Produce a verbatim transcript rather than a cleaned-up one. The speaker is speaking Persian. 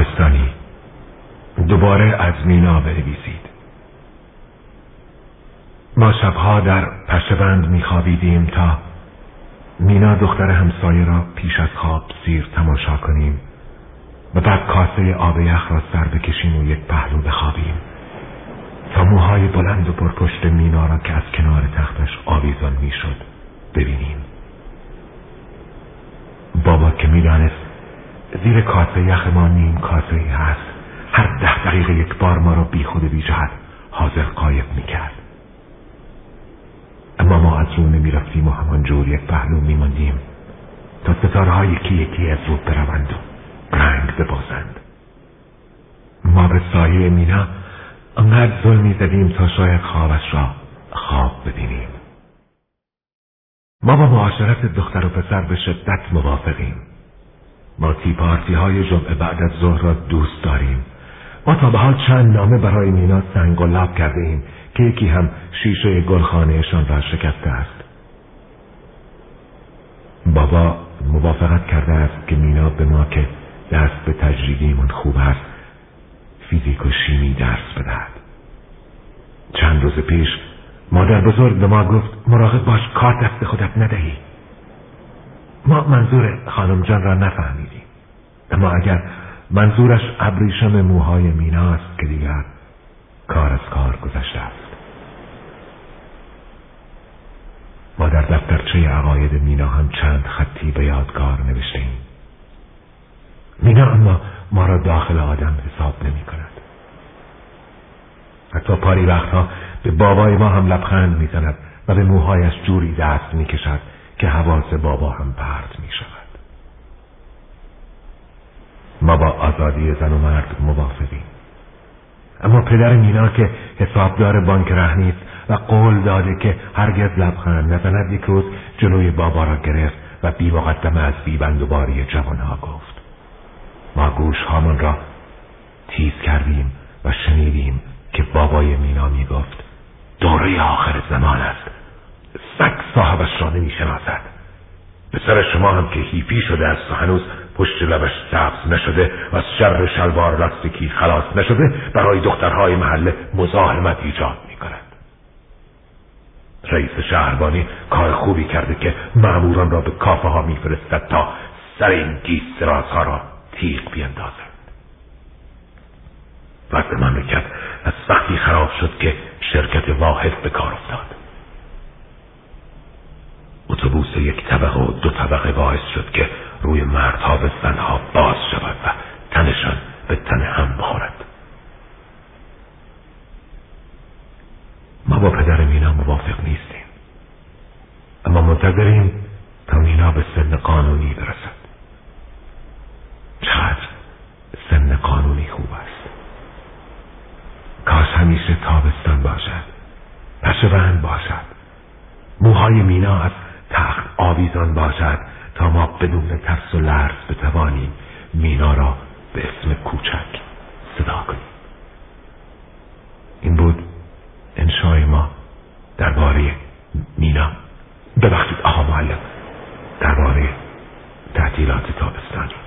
تابستانی دوباره از مینا بنویسید. ما شبها در پشه‌بند میخوابیدیم تا مینا دختر همسایه را پیش از خواب سیر تماشا کنیم و بعد کاسه آب یخ را سر بکشیم و یک پهلو بخوابیم تا موهای بلند و پرپشت مینا را که از کنار تختش آویزان میشد ببینیم. بابا که میدانست زیر کاسه یخ ما نیم کاسه هست، هر ده دقیقه یک بار ما را بی خود و بی جهت حاضر غایب میکرد. اما ما از رو نمی رفتیم و همانجور یک پهلو می ماندیم تا ستاره‌ها یکی یکی از رو بروند و رنگ ببازند. ما به سایه مینا انقدر ظلم می زدیم تا شاید خوابش را خواب ببینیم. ما با معاشرت دختر و پسر به شدت موافقیم. ما تی پارتی های جمعه بعد از ظهر را دوست داریم. ما تا به حال چند نامه برای مینا سنگ و لب کرده ایم که یکی هم شیشه گلخانهشان را شکسته است. بابا موافقت کرده است که مینا به ما که دست به تجربیمون خوب است فیزیک و شیمی درس بدهد. چند روز پیش مادر بزرگ به ما گفت مراقب باش کار دست خودت ندهی. ما منظور خانم جان را نفهمیدیم، اما اگر منظورش ابریشم موهای مینا است که دیگر کار از کار گذشته است. ما در دفترچه عقاید مینا هم چند خطی به یادگار نوشتیم. مینا اما ما را داخل آدم حساب نمی کند. حتی پاری وقتها به بابای ما هم لبخند می زند و به موهایش جوری دست می کشد که حواس بابا هم پرت می شود. ما با آزادی زن و مرد موافقیم، اما پدر مینا که حسابدار بانک رهنی است و قول داده که هرگز لبخند نزند، یک روز جلوی بابا را گرفت و بی مقدمه از بی بندوباری جوانها گفت. ما گوش هامان را تیز کردیم و شنیدیم که بابای مینا می گفت دوره آخر زمان است، سگ صاحبش را نمی شناسد. پسر شما هم که هیپی شده است و هنوز پشت لبش سبز نشده و از شر شلوار لاستیکی خلاص نشده برای دخترهای محله مزاحمت ایجاد می کند. رئیس شهربانی کار خوبی کرده که ماموران را به کافه ها می فرستد تا سر این گیسراز ها را تیغ بیندازد. وضع مملکت از وقتی خراب شد که شرکت واحد به کار افتاد. اتوبوس یک طبقه و دو طبقه باعث شد که روی مردها به زنها باز شود و تنشان به تن هم بخورد. ما با پدر مینا موافق نیستیم، اما منتظریم تا مینا به سن قانونی برسد. چقدر سن قانونی خوب است. کاش همیشه تابستان باشد، پشه‌بند باشد، موهای مینا از تخت آویزان باشد تا ما بدون ترس و لرز بتوانیم مینا را به اسم کوچک صدا کنیم. این بود انشای ما درباره مینا، ببخشید آقا معلم، درباره تعطیلات تابستانی.